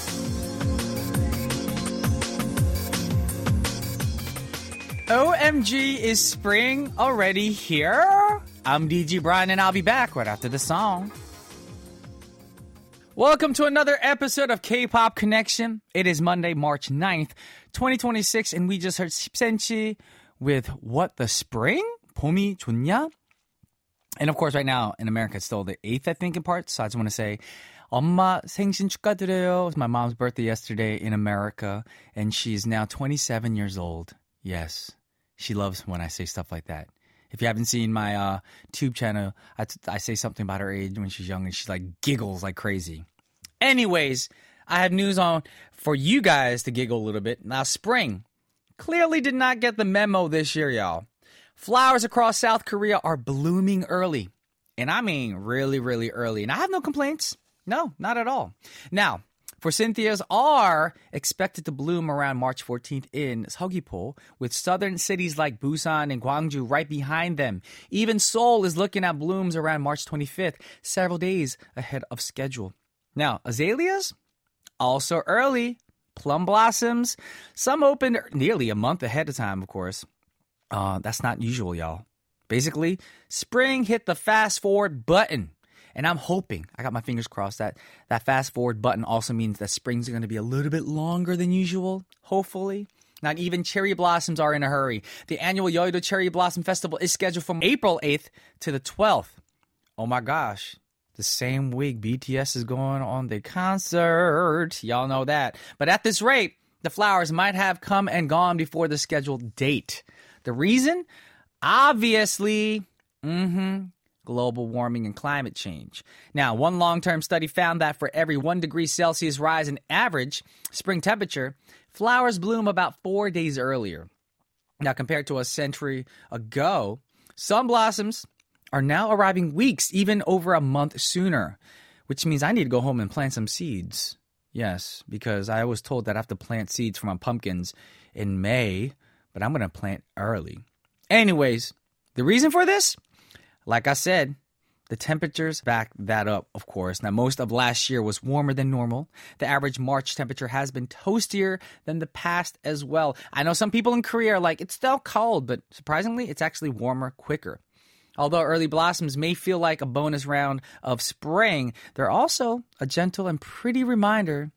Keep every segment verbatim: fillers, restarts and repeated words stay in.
O M G, is spring already here? I'm D J Brian and I'll be back right after the song. Welcome to another episode of K-Pop Connection. It is Monday, March ninth, twenty twenty-six, and we just heard 십 센치 with What the Spring? 봄이 좋냐? And of course, right now in America, it's still the eighth, I think, in parts. So I just want to say, 엄마 생신 축하드려요. It was my mom's birthday yesterday in America, and she's now twenty-seven years old. Yes, she loves when I say stuff like that. If you haven't seen my uh, tube channel, I, t- I say something about her age when she's young, and she like giggles like crazy. Anyways, I have news on for you guys to giggle a little bit. Now, spring clearly did not get the memo this year, y'all. Flowers across South Korea are blooming early. And I mean really, really early. And I have no complaints. No, not at all. Now, for Cynthia's are expected to bloom around March fourteenth in Seogwipo, with southern cities like Busan and Gwangju right behind them. Even Seoul is looking at blooms around March twenty-fifth, several days ahead of schedule. Now, azaleas, also early. Plum blossoms, some opened nearly a month ahead of time, of course. Uh, that's not usual, y'all. Basically, spring hit the fast forward button. And I'm hoping, I got my fingers crossed, that that fast forward button also means that spring's going to be a little bit longer than usual, hopefully. Not even cherry blossoms are in a hurry. The annual Yeouido Cherry Blossom Festival is scheduled from April eighth to the twelfth. Oh my gosh. The same week B T S is going on the concert. Y'all know that. But at this rate, the flowers might have come and gone before the scheduled date. The reason? Obviously, mm-hmm, global warming and climate change. Now, one long-term study found that for every one degree Celsius rise in average spring temperature, flowers bloom about four days earlier. Now, compared to a century ago, some blossoms are now arriving weeks, even over a month sooner, which means I need to go home and plant some seeds. Yes, because I was told that I have to plant seeds for my pumpkins in May, but I'm going to plant early. Anyways, the reason for this? Like I said, the temperatures back that up, of course. Now, most of last year was warmer than normal. The average March temperature has been toastier than the past as well. I know some people in Korea are like, it's still cold, but surprisingly, it's actually warmer quicker. Although early blossoms may feel like a bonus round of spring, they're also a gentle and pretty reminder.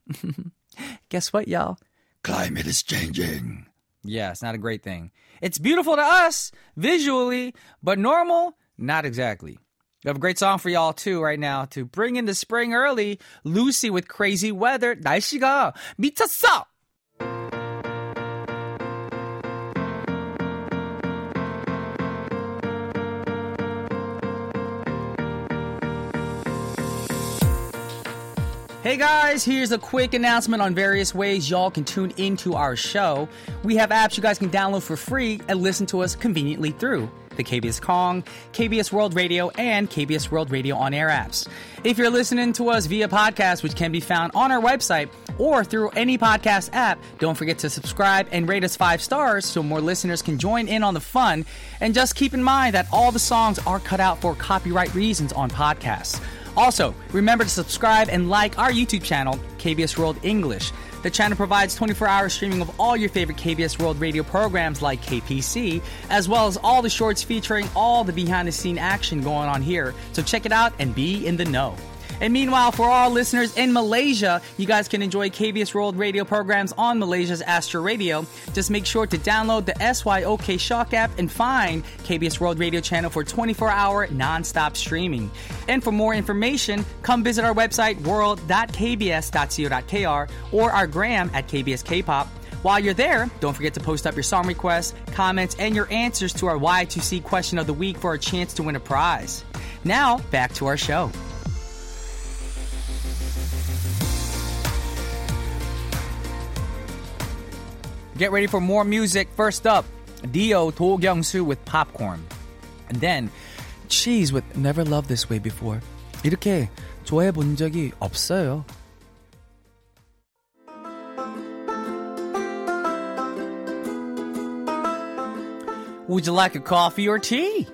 Guess what, y'all? Climate is changing. Yeah, it's not a great thing. It's beautiful to us, visually, but normal, not exactly. We have a great song for y'all, too, right now, to bring in the spring early. Lucy with Crazy Weather. 날씨가 미쳤어! Hey guys, here's a quick announcement on various ways y'all can tune into our show. We have apps you guys can download for free and listen to us conveniently through the K B S Kong, K B S World Radio, and K B S World Radio on-air apps. If you're listening to us via podcast, which can be found on our website or through any podcast app, don't forget to subscribe and rate us five stars so more listeners can join in on the fun. And just keep in mind that all the songs are cut out for copyright reasons on podcasts. Also, remember to subscribe and like our YouTube channel, K B S World English. The channel provides twenty-four hour streaming of all your favorite K B S World Radio programs like K P C, as well as all the shorts featuring all the behind-the-scene action going on here. So check it out and be in the know. And meanwhile, for all listeners in Malaysia, you guys can enjoy K B S World Radio programs on Malaysia's Astro Radio. Just make sure to download the S Y O K Shock app and find K B S World Radio channel for twenty-four hour non-stop streaming. And for more information, come visit our website, world dot k b s dot co dot k r, or our gram at K B S K-pop. While you're there, don't forget to post up your song requests, comments, and your answers to our Y two C question of the week for a chance to win a prize. Now, back to our show. Get ready for more music. First up, Dio Do Kyung-soo with Popcorn. And then, Cheese with Never Loved This Way Before. 이렇게 좋아해 본 적이 없어요. Would you like a coffee or tea?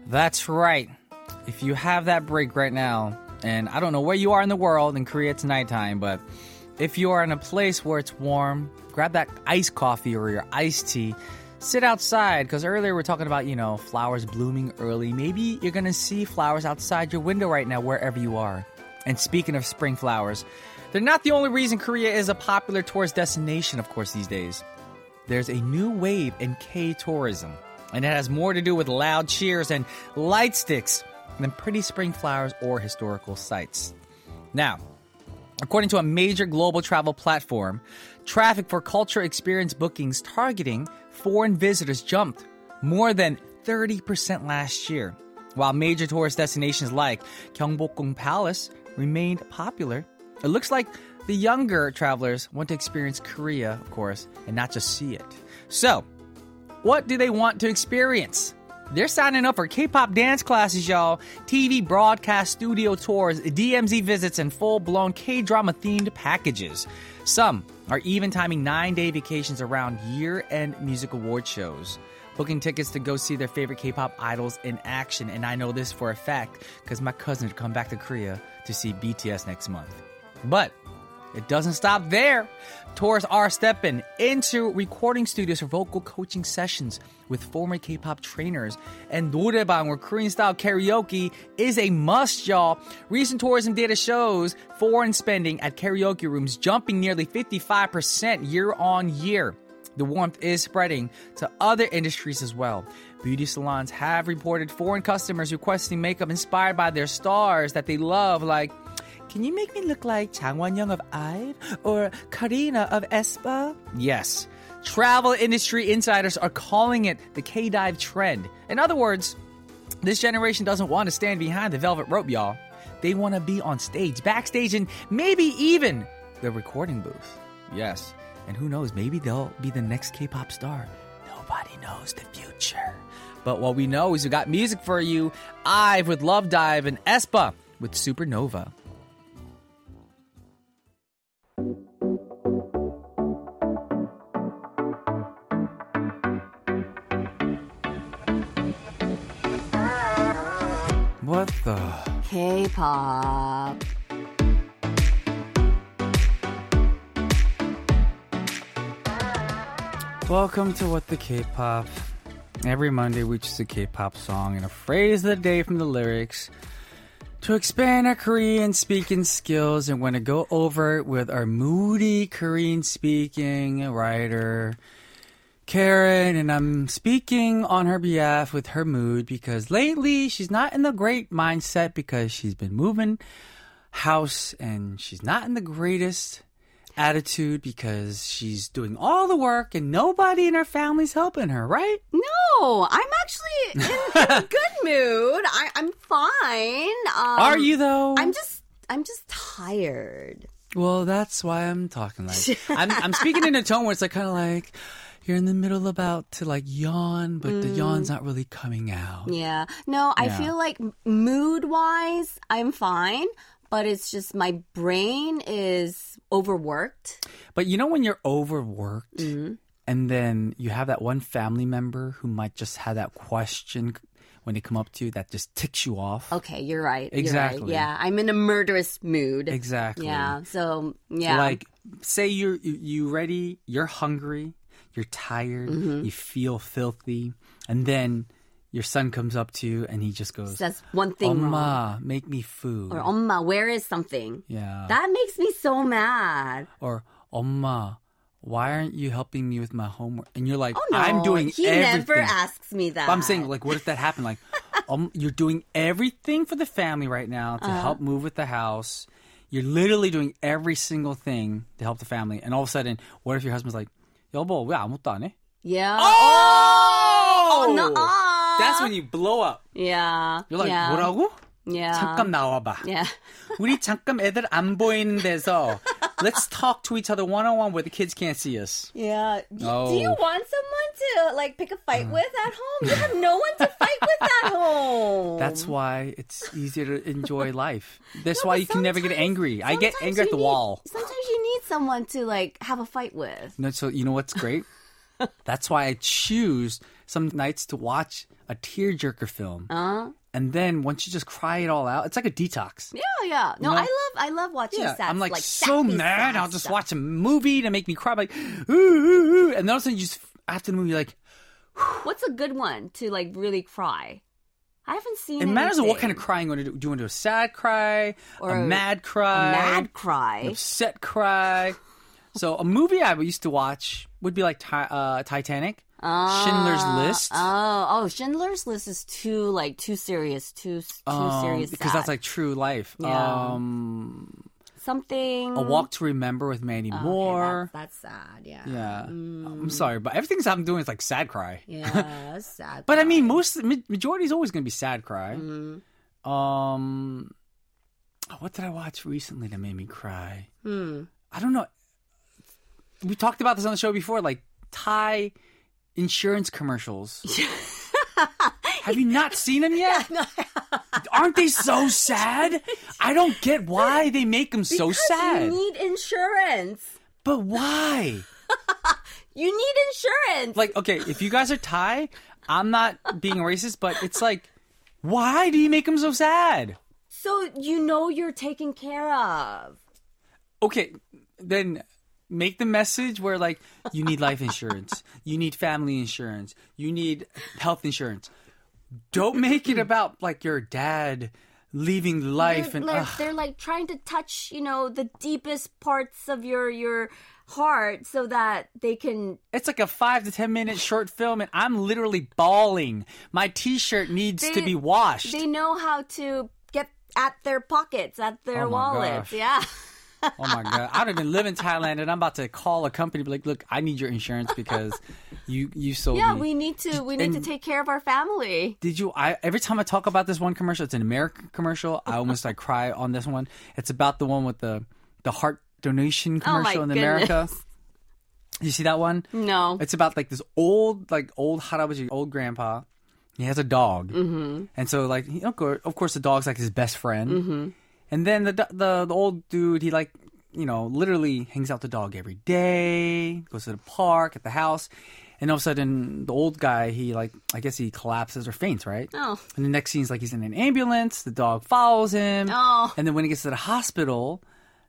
That's right. If you have that break right now, and I don't know where you are in the world, in Korea it's nighttime, but if you are in a place where it's warm, grab that iced coffee or your iced tea, sit outside, because earlier we we're talking about, you know, flowers blooming early. Maybe you're going to see flowers outside your window right now, wherever you are. And speaking of spring flowers, they're not the only reason Korea is a popular tourist destination, of course, these days. There's a new wave in K-tourism, and it has more to do with loud cheers and light sticks than pretty spring flowers or historical sites. Now, according to a major global travel platform, traffic for cultural experience bookings targeting foreign visitors jumped more than thirty percent last year, while major tourist destinations like Gyeongbokgung Palace remained popular. It looks like the younger travelers want to experience Korea, of course, and not just see it. So, what do they want to experience? They're signing up for K-pop dance classes, y'all, T V broadcast studio tours, D M Z visits, and full-blown K-drama themed packages. Some are even timing nine-day vacations around year-end music award shows, booking tickets to go see their favorite K-pop idols in action. And I know this for a fact because my cousin would come back to Korea to see B T S next month. But it doesn't stop there. Tourists are stepping into recording studios for vocal coaching sessions with former K-pop trainers. And 노래방, or Korean-style karaoke, is a must, y'all. Recent tourism data shows foreign spending at karaoke rooms jumping nearly fifty-five percent year on year. The warmth is spreading to other industries as well. Beauty salons have reported foreign customers requesting makeup inspired by their stars that they love, like, can you make me look like Chang Won-young of IVE or Karina of aespa? Yes. Travel industry insiders are calling it the K-dive trend. In other words, this generation doesn't want to stand behind the velvet rope, y'all. They want to be on stage, backstage, and maybe even the recording booth. Yes. And who knows, maybe they'll be the next K-pop star. Nobody knows the future. But what we know is we got music for you. IVE with Love Dive and aespa with Supernova. What the? K-pop. Welcome to What the K-pop. Every Monday we choose a K-pop song and a phrase of the day from the lyrics to expand our Korean speaking skills, and we're going to go over it with our moody Korean speaking writer Karen, and I'm speaking on her behalf with her mood because lately she's not in the great mindset because she's been moving house, and she's not in the greatest attitude because she's doing all the work and nobody in her family's helping her, right? No, I'm actually in, in a good mood. I, I'm fine. Um, Are you though? I'm just, I'm just tired. Well, that's why I'm talking like I'm. I'm speaking in a tone where it's like kind of like you're in the middle about to like yawn, but mm. the yawn's not really coming out. Yeah. No, I yeah. feel like mood-wise, I'm fine. But it's just my brain is overworked. But you know when you're overworked mm-hmm. and then you have that one family member who might just have that question when they come up to you that just ticks you off. Okay, you're right. Exactly. You're right. Yeah, I'm in a murderous mood. Exactly. Yeah, so, yeah. Like, say you're you, you ready, you're hungry, you're tired, mm-hmm. you feel filthy, and then your son comes up to you and he just goes, says one thing Oma, wrong. make me food. Or Oma, where is something? Yeah. That makes me so mad. Or Oma, why aren't you helping me with my homework? And you're like, oh, no. I'm doing he everything. He never asks me that. But I'm saying, like, what if that happened? Like, um, you're doing everything for the family right now to uh-huh. help move with the house. You're literally doing every single thing to help the family. And all of a sudden, what if your husband's like, 여보, 왜 아무것도 안 해? Yeah. Oh! Oh, no. That's when you blow up. Yeah. You're like, yeah. 뭐라고? Yeah. 잠깐 나와봐. Yeah. 우리 잠깐 애들 안 보이는 데서 let's talk to each other one-on-one where the kids can't see us. Yeah. Oh. Do you want someone to like pick a fight with at home? You have no one to fight with at home. That's why it's easier to enjoy life. That's No, why but you can never get angry. I get sometimes angry at you the need- wall. Sometimes you need someone to like have a fight with. No, so you know what's great? That's why I choose some nights to watch a tearjerker film. Uh, And then once you just cry it all out, it's like a detox. yeah, yeah. No, You know? I love I love watching Yeah, sad I'm like, like so sappy, mad. sad I'll just stuff. watch a movie to make me cry. Like, ooh, ooh, ooh. And then all of a sudden, you just after the movie, you're like, What's a good one to like really cry? I haven't seen. it matters on what anything. kind of crying you want to do. Do you want to do a sad cry, Or a a- mad cry, mad an cry. upset cry? So a movie I used to watch would be like Ti- uh, Titanic, Schindler's List. Oh, oh, Schindler's List is too like too serious, too too um, serious. because sad. that's like true life. Yeah. Um, something. a Walk to Remember with Mandy Okay, Moore. that's, that's sad. Yeah. Yeah, I'm sorry, but everything I'm doing is like sad cry. Yeah, that's sad. But I mean, most ma- majority is always going to be sad cry. Mm. Um, what did I watch recently that made me cry? Hmm. I don't know. We talked about this on the show before, like Thai insurance commercials. Have you not seen them yet? Aren't they so sad? I don't get why they make them so Because sad. you need insurance. But why? You need insurance. Like, okay, if you guys are Thai, I'm not being racist, but it's like, why do you make them so sad? So you know you're taken care of. Okay, then make the message where like you need life insurance, you need family insurance, you need health insurance. Don't make it about like your dad leaving life they're, and they're, ugh. they're like trying to touch, you know, the deepest parts of your your heart so that they can. It's like a five to ten minute short film, and I'm literally bawling. My T-shirt needs They- to be washed. They know how to get at their pockets, at their Oh my wallets. gosh. Yeah. Oh my god! I don't even live in Thailand, and I'm about to call a company. Be like, look, I need your insurance because you you sold Yeah, me. we need to we need to And- take care of our family. Did you? I every time I talk about this one commercial, it's an American commercial. I almost like cry on this one. It's about the one with the the heart donation Oh my commercial in America. goodness. You see that one? No. It's about like this old like old harabaji, old grandpa. He has a dog, mm-hmm. and so like he, of course, of course the dog's like his best friend. Mm-hmm. And then the, the the old dude, he like you know literally hangs out the dog every day, goes to the park, at the house. And all of a sudden, the old guy, he like, I guess he collapses or faints, right? Oh. And the next scene is like he's in an ambulance. The dog follows him. Oh. And then when he gets to the hospital,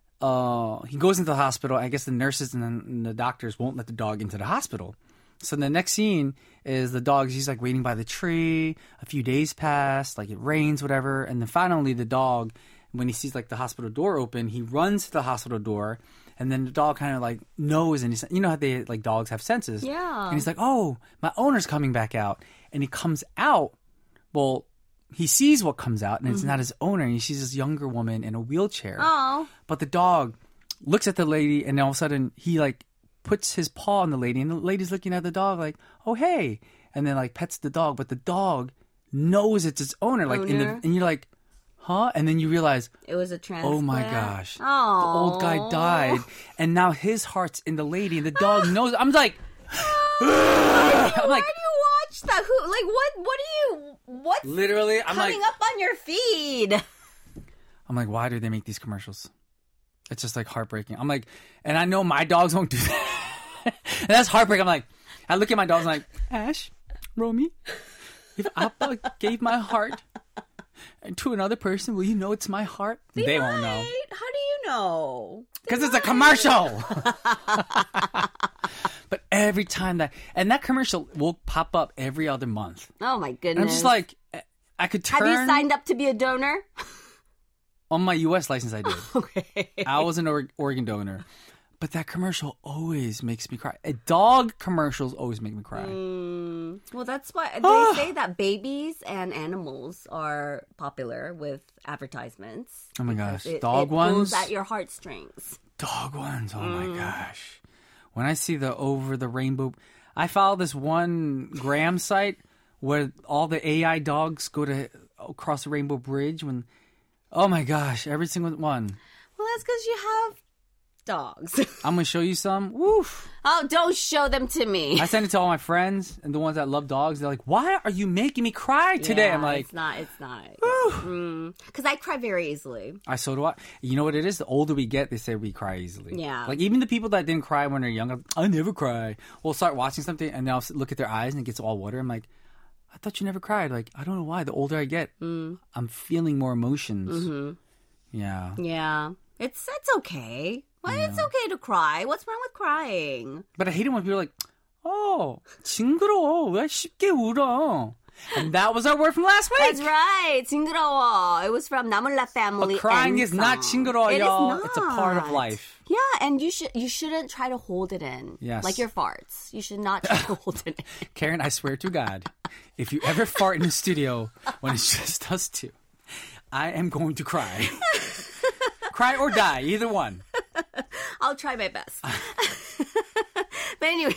uh, he goes into the hospital. I guess the nurses and the, and the doctors won't let the dog into the hospital. So the next scene is the dog, he's like waiting by the tree. A few days pass, like it rains, whatever. And then finally, the dog, when he sees like the hospital door open, he runs to the hospital door. And then the dog kind of like knows, and he's, you know how they like dogs have senses. Yeah. And he's like, "Oh, my owner's coming back out." And he comes out. Well, he sees what comes out, and it's not his owner. And he sees this younger woman in a wheelchair. Oh. But the dog looks at the lady, and all of a sudden he like puts his paw on the lady, and the lady's looking at the dog like, "Oh, hey," and then like pets the dog, but the dog knows it's its owner. Like in the, Owner. and you're like, "Huh?" And then you realize. It was a transplant. Oh my gosh. Oh. The old guy died, and now his heart's in the lady, and the dog knows. I'm like, I'm Why like, do you watch that? Who like what what are you what's literally, I'm coming like, up on your feed? I'm like, why do they make these commercials? It's just like heartbreaking. I'm like, and I know my dogs won't do that. And that's heartbreaking. I'm like, I look at my dogs, and I'm like, Ash, Romy, if Appa gave my heart to another person, will you know it's my heart? They, won't know. Might. How do you know? Because it's a commercial. But every time that, and that commercial will pop up every other month. Oh my goodness. And I'm just like, I could turn. Have you signed up to be a donor? On my U S license, I did. Okay. I was an or- organ donor. But that commercial always makes me cry. Uh, Dog commercials always make me cry. Mm, well, that's why they say that babies and animals are popular with advertisements. Oh my gosh. It, Dog it ones? pulls at your heartstrings. Dog ones. Oh Mm. my gosh. When I see the over the rainbow, I follow this one Graham site where all the A I dogs go to across the Rainbow Bridge. When, oh my gosh, every single one. Well, that's because you have dogs. I'm going to show you some. Woof. Oh, don't show them to me. I send it to all my friends and the ones that love dogs. They're like, why are you making me cry today? Yeah, I'm like, it's not, it's not. Because mm, I cry very easily. I so do I. You know what it is? The older we get, they say we cry easily. Yeah. Like even the people that didn't cry when they're younger, I never cry. We'll start watching something and then I'll look at their eyes and it gets all water. I'm like, I thought you never cried. Like, I don't know why. The older I get, mm. I'm feeling more emotions. Mm-hmm. Yeah. Yeah. It's it's okay. Well, yeah. It's okay to cry. What's wrong with crying? But I hate it when people are like, oh, 징그러워. 왜 쉽게 울어? And that was our word from last week. That's right. 징그러워. It was from 나몰라 family. But crying is song. not 징그러워, it y'all. Is not. It's a part of life. Yeah, and you should you shouldn't try to hold it in. Yes. Like your farts. You should not try to hold it in. Karen, I swear to God, if you ever fart in the studio when it's just us two, I am going to cry. Cry or die, either one. I'll try my best. But anyways,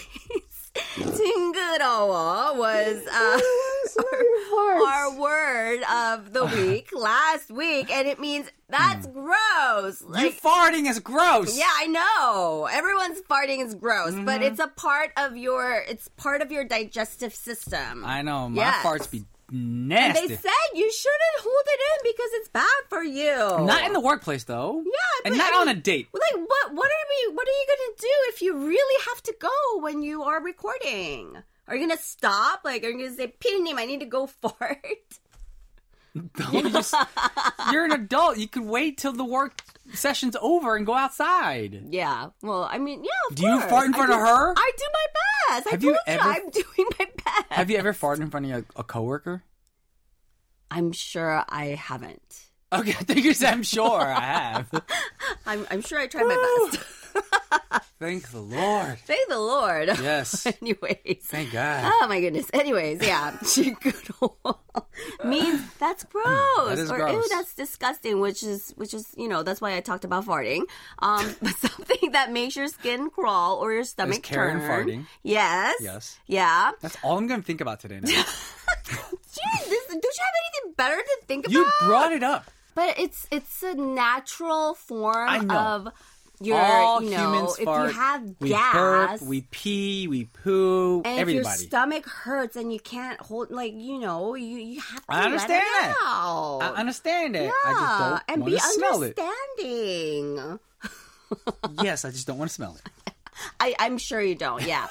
징그러워 was uh, our, our word of the week last week, and it means that's mm. gross. Like, you farting is gross. Yeah, I know. Everyone's farting is gross, mm-hmm. but it's a part of your it's part of your digestive system. I know. My yes. farts be nasty. And they said you shouldn't hold it in because it's bad for you. Not in the workplace, though. Yeah, and but, not I on mean, a date. Like, what? What are we? What are you gonna do if you really have to go when you are recording? Are you gonna stop? Like, are you gonna say, "피디님, I need to go fart"? No, you just, you're an adult. You can wait till the work session's over and go outside. Yeah. Well, I mean, yeah. Of do course. you fart in front I of do, her? I do my best. Have I you told ever, you I'm doing my best. Have you ever farted in front of a, a coworker? I'm sure I haven't. Okay, I think you said I'm sure I have. I'm, I'm sure I tried my best. Thank the Lord. Thank the Lord. Yes. Anyways. Thank God. Oh my goodness. Anyways, yeah. 징그러워 means that's gross. That is or gross. ew, that's disgusting, which is which is, you know, that's why I talked about farting. Um but something that makes your skin crawl or your stomach is Karen turn. farting. Yes. Yes. Yeah. That's all I'm gonna think about today now. Jeez, this, don't you have anything better to think about? You brought it up. But it's it's a natural form I know. of your, all you know, humans if fart. you have we gas, burp, we pee, we poo, and everybody. if your stomach hurts and you can't hold, like, you know, you, you have to I understand let it that. out. I understand it. Yeah, I just don't and want be to smell it. understanding. Yes, I just don't want to smell it. I, I'm sure you don't. Yeah.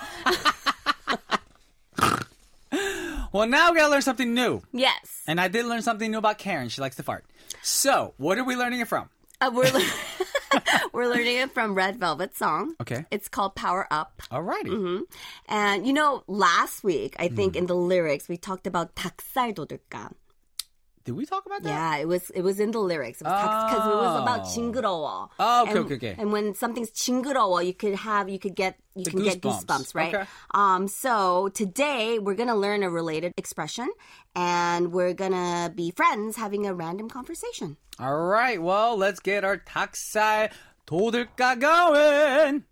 Well, now we gotta learn something new. Yes. And I did learn something new about Karen. She likes to fart. So, what are we learning it from? Uh, we're le- we're learning it from Red Velvet song. Okay. It's called Power Up. Alrighty. Mm-hmm. And you know, last week I think mm. in the lyrics we talked about 닭살 돋을까. Did we talk about that? Yeah, it was it was in the lyrics. It was because oh. it was about 징그러워. Oh, okay, and, okay, okay. And when something's 징그러워, you could have you could get you the can goosebumps. get goosebumps, right? Okay. Um, so today we're gonna learn a related expression, and we're gonna be friends having a random conversation. All right, well, let's get our 닭살 돋을까 going.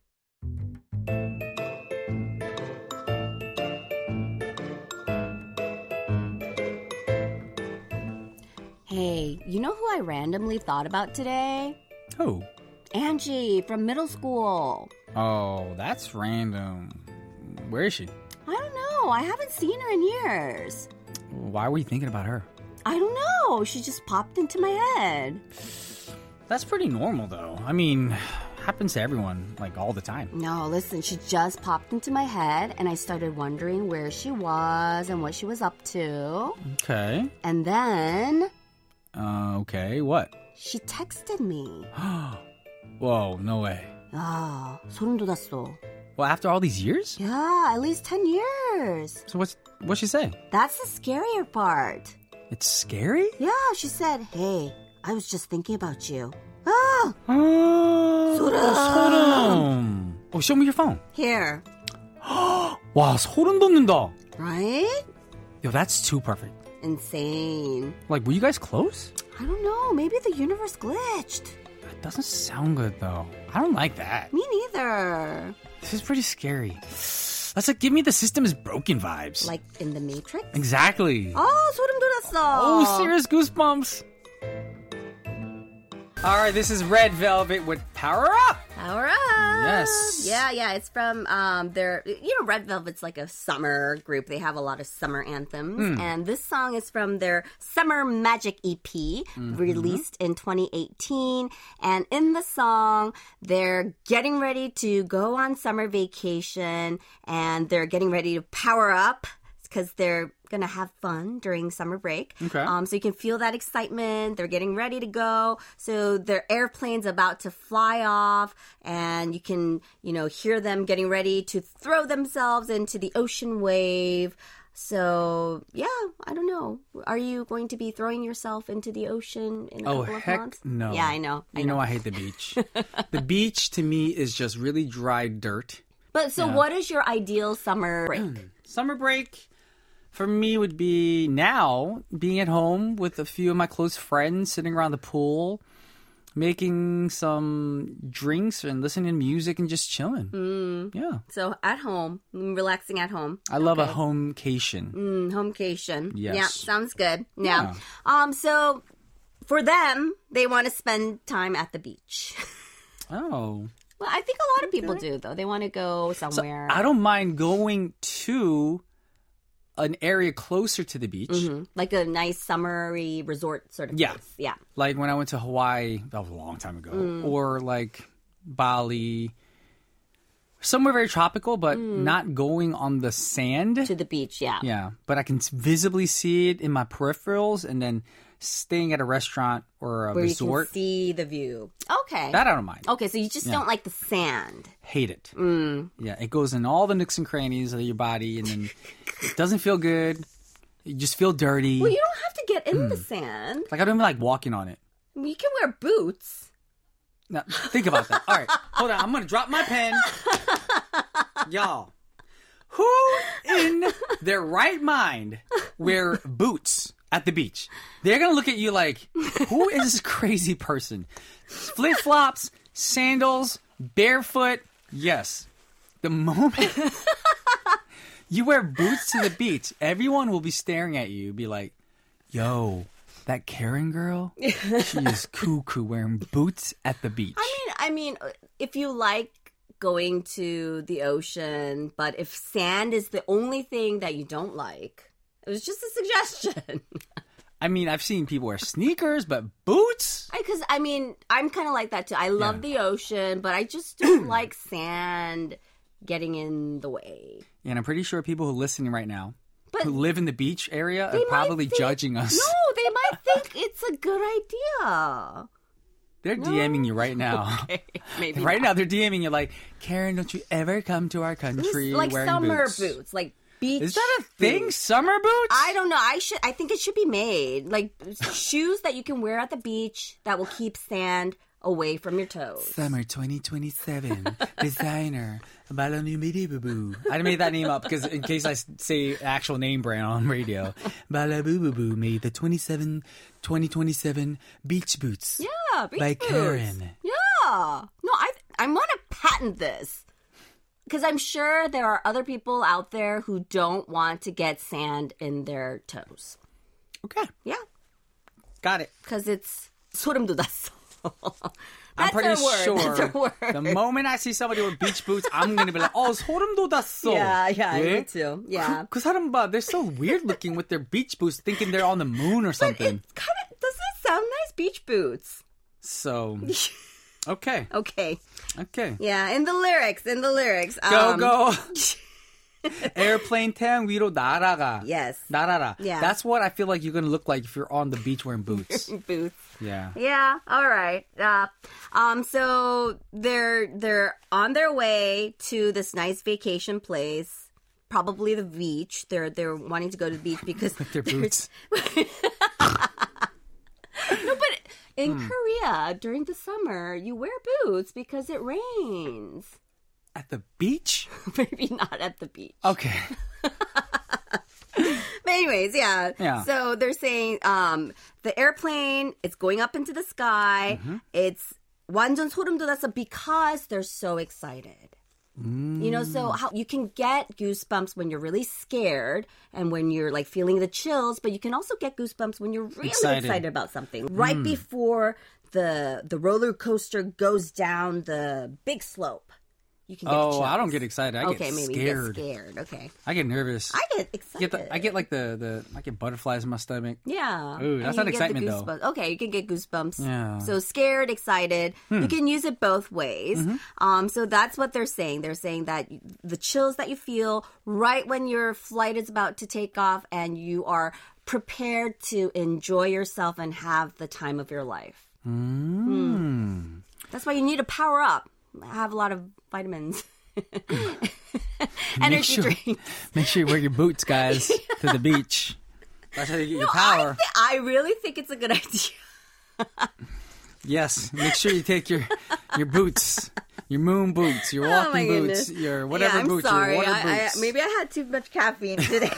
Hey, you know who I randomly thought about today? Who? Angie from middle school. Oh, that's random. Where is she? I don't know. I haven't seen her in years. Why were you thinking about her? I don't know. She just popped into my head. That's pretty normal, though. I mean, happens to everyone, like, all the time. No, listen, she just popped into my head, and I started wondering where she was and what she was up to. Okay. And then... Uh, okay, what? She texted me. Whoa, no way. Ah, 소름 돋았어. Well, after all these years? Yeah, at least ten years. So what's, what'd she say? That's the scarier part. It's scary? Yeah, she said, hey, I was just thinking about you. Ah! 소름. 소름. Oh, show me your phone. Here. 와, 소름 돋는다. Right? Yo, that's too perfect. Insane. Like, were you guys close? I don't know. Maybe the universe glitched. That doesn't sound good, though. I don't like that. Me neither. This is pretty scary. That's like, give me the system is broken vibes. Like in The Matrix? Exactly. Oh, 소름 돋았어. Oh, serious goosebumps. All right, this is Red Velvet with Power Up Power Up. Yes. Yeah, yeah. It's from um their you know, Red Velvet's like a summer group. They have a lot of summer anthems. Mm. And this song is from their Summer Magic E P, Mm-hmm. released in twenty eighteen. And in the song, they're getting ready to go on summer vacation and they're getting ready to power up because they're going to have fun during summer break. Okay. Um, so you can feel that excitement. They're getting ready to go. So their airplane's about to fly off and you can, you know, hear them getting ready to throw themselves into the ocean wave. So, yeah, I don't know. Are you going to be throwing yourself into the ocean in a Oh, couple of heck months? no. Yeah, I know. I You know. know. I hate the beach. The beach to me is just really dry dirt. But so Yeah. what is your ideal summer break? Summer break for me would be now being at home with a few of my close friends, sitting around the pool, making some drinks and listening to music and just chilling. Mm. Yeah. So at home, relaxing at home. I love a homecation. Mm, homecation. Yes. Yeah, sounds good. Yeah. Yeah. Um. So for them, they want to spend time at the beach. Oh. Well, I think a lot of people do, though. They want to go So somewhere. I don't mind going to an area closer to the beach. Mhm. Like a nice summery resort sort of Yeah. place. Yeah. Like when I went to Hawaii, that was a long time ago. Mm. Or like Bali. Somewhere very tropical, but not going on the sand. Mm. To the beach, yeah. Yeah, but I can visibly see it in my peripherals, and then staying at a restaurant or a Where resort. you can see the view. Okay. That I don't mind. Okay, so you just don't like the sand. Hate it. Mm. Yeah, it goes in all the nooks and crannies of your body, and then it doesn't feel good. You just feel dirty. Well, you don't have to get in Mm. the sand. Like I don't even like walking on it. You can wear boots. Now, think about that. All right, hold on. I'm gonna drop my pen, y'all. Who in their right mind wear boots at the beach? They're gonna look at you like, who is this crazy person? Flip flops, sandals, barefoot. Yes, the moment you wear boots to the beach, everyone will be staring at you. Be like, yo. That Karen girl, she is cuckoo wearing boots at the beach. I mean, I mean, if you like going to the ocean, but if sand is the only thing that you don't like, it was just a suggestion. I mean, I've seen people wear sneakers, but boots? Because, I, I mean, I'm kind of like that too. I love Yeah. the ocean, but I just don't like sand getting in the way. And I'm pretty sure people who are listening right now, But who live in the beach area, they are might probably think- judging us. No, they might think it's a good idea. They're DMing you right now. Maybe Right not. now, they're DMing you like, Karen, don't you ever come to our country like wearing summer boots? boots, like beach. Is that a thing? boots. Summer boots? I don't know. I should. I think it should be made like shoes that you can wear at the beach that will keep sand away from your toes. Summer twenty twenty-seven. Designer. Balanumidiboo. I made that name up because in case I say actual name brand on radio. Balaboo made the twenty-seven, twenty twenty-seven beach boots. Yeah, beach By boots. Karen. Yeah. No, I I want to patent this because I'm sure there are other people out there who don't want to get sand in their toes. Okay. Yeah, Got it. because it's 소름 돋았어. I'm That's pretty our word. sure That's our word. the moment I see somebody with beach boots, I'm going to be like, oh, 소름 돋았어. Yeah, yeah, I 왜? will too. Yeah. 그, 그 사람 봐. They're so weird looking with their beach boots, thinking they're on the moon or something. It kind of doesn't it sound nice, beach boots. So, okay. Okay. Okay. Yeah, in the lyrics, in the lyrics. Go, um, go. Airplane 태양 위로 날아가. Yes. 날아라. Yeah. That's what I feel like you're going to look like if you're on the beach wearing boots. Boots. Yeah. Yeah. All right. Uh, um. So they're they're on their way to this nice vacation place, probably the beach. They're they're wanting to go to the beach because With their they're- boots. No, but in Hmm. Korea during the summer, you wear boots because it rains. At the beach? Maybe not at the beach. Okay. But anyways, yeah. Yeah. So they're saying um, the airplane is going up into the sky. Mm-hmm. It's 완전 소름 돋았어 because they're so excited. Mm. You know, so how you can get goosebumps when you're really scared and when you're like feeling the chills, but you can also get goosebumps when you're really excited, excited about something. Right mm. before the the roller coaster goes down the big slope. You can get oh, chills. I don't get excited. I okay, get maybe scared. You get scared. Okay. I get nervous. I get excited. Get the, I get like the, the I get butterflies in my stomach. Yeah. Ooh, that's not excitement though. Okay, you can get goosebumps. Yeah. So scared, excited. Hmm. You can use it both ways. Mm-hmm. Um, so that's what they're saying. They're saying that the chills that you feel right when your flight is about to take off and you are prepared to enjoy yourself and have the time of your life. Mm. Mm. That's why you need to power up. Have a lot of vitamins. Energy make sure, drinks. Make sure you wear your boots, guys, to the beach. That's how you get no, your power. I, th- I really think it's a good idea. Yes, make sure you take your your boots, your moon boots, your walking oh boots, your whatever yeah, I'm boots, sorry. your water I, boots. I, maybe I had too much caffeine today.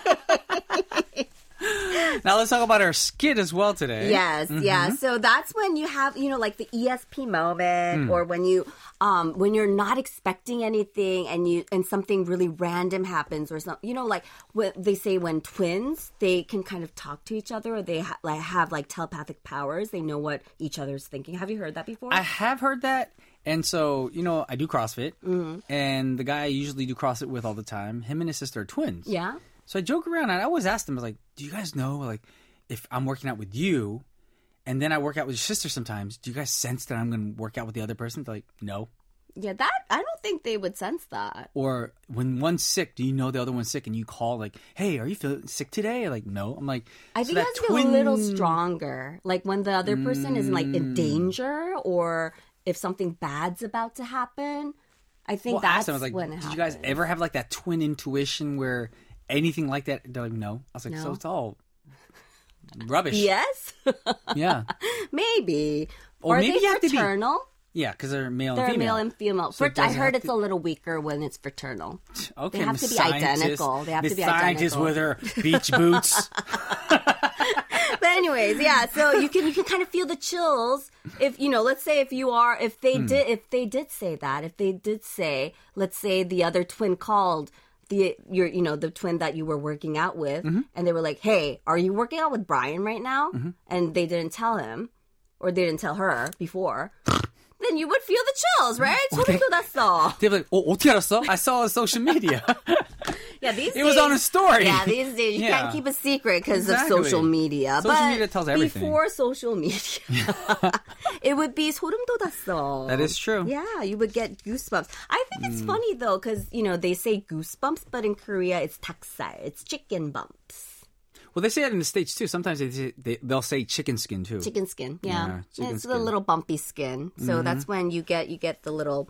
Now let's talk about our skit as well today. Yes, mm-hmm. yeah. So that's when you have, you know, like the E S P moment, mm. or when you, um, when you're not expecting anything and you and something really random happens, or something. You know, like what they say when twins, they can kind of talk to each other, or they ha- like have like telepathic powers. They know what each other's thinking. Have you heard that before? I have heard that. And so, you know, I do CrossFit, mm-hmm. and the guy I usually do CrossFit with all the time, him and his sister are twins. Yeah. So I joke around, and I always ask them, I was like, do you guys know, like, if I'm working out with you, and then I work out with your sister sometimes, do you guys sense that I'm going to work out with the other person? They're like, no. Yeah, that, I don't think they would sense that. Or when one's sick, do you know the other one's sick, and you call, like, hey, are you feeling sick today? Like, no. I'm like, I so think it has to twin... be a little stronger. Like, when the other person mm. is, like, in danger, or if something bad's about to happen. I think well, that's them, I was like, when it did happens. you guys ever have, like, that twin intuition where anything like that? They're like, no. I was like, no. so it's all rubbish. Yes. Yeah. Maybe. Or, or maybe are they you have fraternal? to be. Yeah, because they're male they're and female. They're male and female. So Frat- I heard it's to... a little weaker when it's fraternal. Okay, they have to be scientist, identical. They have the to be scientist identical. with her beach boots. But anyways, yeah. So you can you can kind of feel the chills if you know. Let's say if you are if they hmm. did if they did say that if they did say let's say the other twin called. The your you know the twin that you were working out with, mm-hmm. and they were like, "Hey, are you working out with Brian right now?" Mm-hmm. And they didn't tell him, or they didn't tell her before. Then you would feel the chills, right? 소름 돋았어. They'd be like, "Oh, 어떻게 알았어? I saw it on social media." Yeah, these it days, was on a story. Yeah, these days you yeah. can't keep a secret because exactly. of social media. Social but media tells everything. Before social media, it would be 소름 돋았어. That is true. Yeah, you would get goosebumps. I think it's mm. funny though because you know they say goosebumps, but in Korea it's 닭살, it's chicken bumps. Well, they say that in the States, too. Sometimes they, say, they, they'll say chicken skin, too. Chicken skin, yeah. yeah chicken it's skin. the little bumpy skin. So mm-hmm. that's when you get you get the little,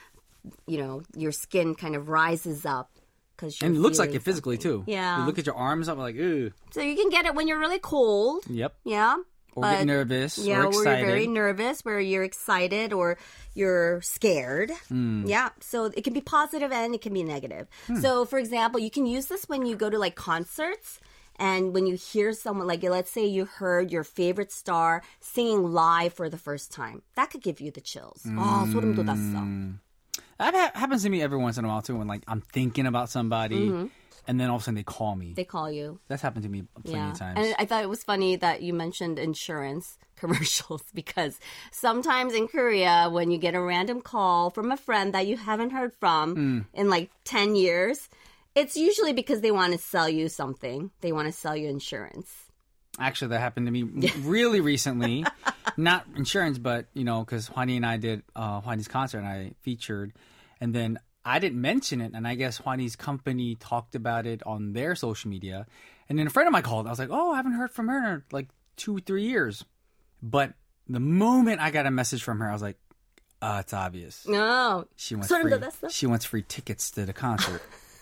you know, your skin kind of rises up. Cause you're and it looks like it something. physically, too. Yeah. You look at your arms up like, ooh. So you can get it when you're really cold. Yep. Yeah. Or but, get nervous yeah, or excited. Or you're very nervous, where you're excited or you're scared. Mm. Yeah. So it can be positive and it can be negative. Hmm. So, for example, you can use this when you go to, like, concerts. And when you hear someone, like, let's say you heard your favorite star singing live for the first time. That could give you the chills. Mm. Oh, 소름 돋았어. That ha- happens to me every once in a while, too, when, like, I'm thinking about somebody, mm-hmm. and then all of a sudden they call me. They call you. That's happened to me plenty yeah. of times. And I thought it was funny that you mentioned insurance commercials, because sometimes in Korea, when you get a random call from a friend that you haven't heard from mm. in, like, ten years... It's usually because they want to sell you something. They want to sell you insurance. Actually, that happened to me really recently. Not insurance, but, you know, because Juani and I did uh, Juani's concert and I featured. And then I didn't mention it. And I guess Juani's company talked about it on their social media. And then a friend of mine called. I was like, oh, I haven't heard from her in like two, three years. But the moment I got a message from her, I was like, uh, it's obvious. No. She wants free, she wants free tickets to the concert.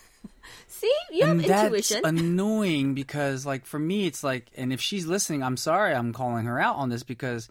See, you have and intuition. That's annoying because, like, for me, it's like, and if she's listening, I'm sorry I'm calling her out on this, because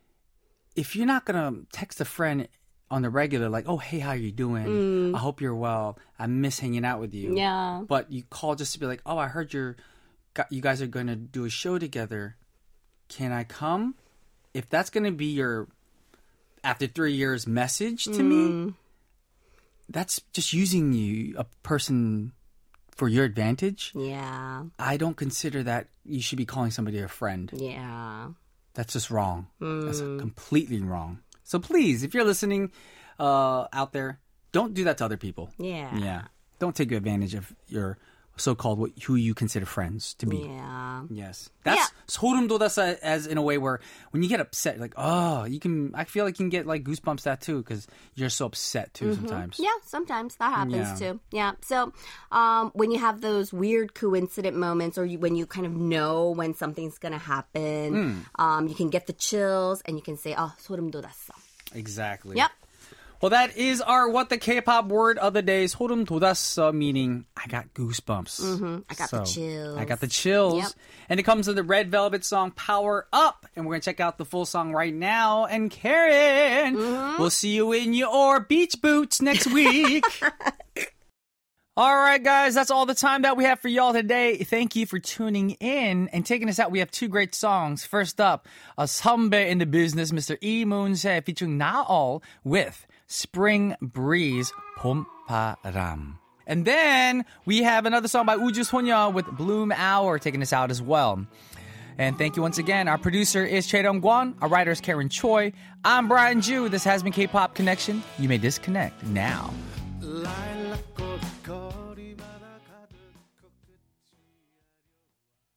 if you're not going to text a friend on the regular, like, oh, hey, how you doing? Mm. I hope you're well. I miss hanging out with you. Yeah. But you call just to be like, oh, I heard you're, you guys are going to do a show together. Can I come? If that's going to be your, after three years, message to mm. me, that's just using you, a person, for your advantage. Yeah. I don't consider that you should be calling somebody a friend. Yeah. That's just wrong. Mm. That's completely wrong. So please, if you're listening uh, out there, don't do that to other people. Yeah. Yeah. Don't take advantage of your so-called what, who you consider friends to be. Yeah. Yes. That's 소름 돋았어 as in a way where when you get upset, like, oh, you can, I feel like you can get like goosebumps that too because you're so upset too mm-hmm. sometimes. Yeah, sometimes that happens yeah. too. Yeah. So um, when you have those weird coincident moments or you, when you kind of know when something's going to happen, mm. um, you can get the chills and you can say, oh, 소름 돋았어. Exactly. Yep. Well, that is our What the K-pop word of the day, 소름 돋았어, meaning I got goosebumps. Mm-hmm. I got so, the chills. I got the chills. Yep. And it comes with the Red Velvet song, Power Up. And we're going to check out the full song right now. And Karen, mm-hmm. we'll see you in your beach boots next week. All right, guys, that's all the time that we have for y'all today. Thank you for tuning in and taking us out. We have two great songs. First up, a 선배 in the business, Mister Lee Moon-se featuring Naol with Spring Breeze, 봄바람. And then we have another song by 우주소녀 with Bloom Hour taking us out as well. And thank you once again. Our producer is Chae Dong-kwon. Our writer is Karen Choi. I'm Brian Ju. This has been K-Pop Connection. You may disconnect now.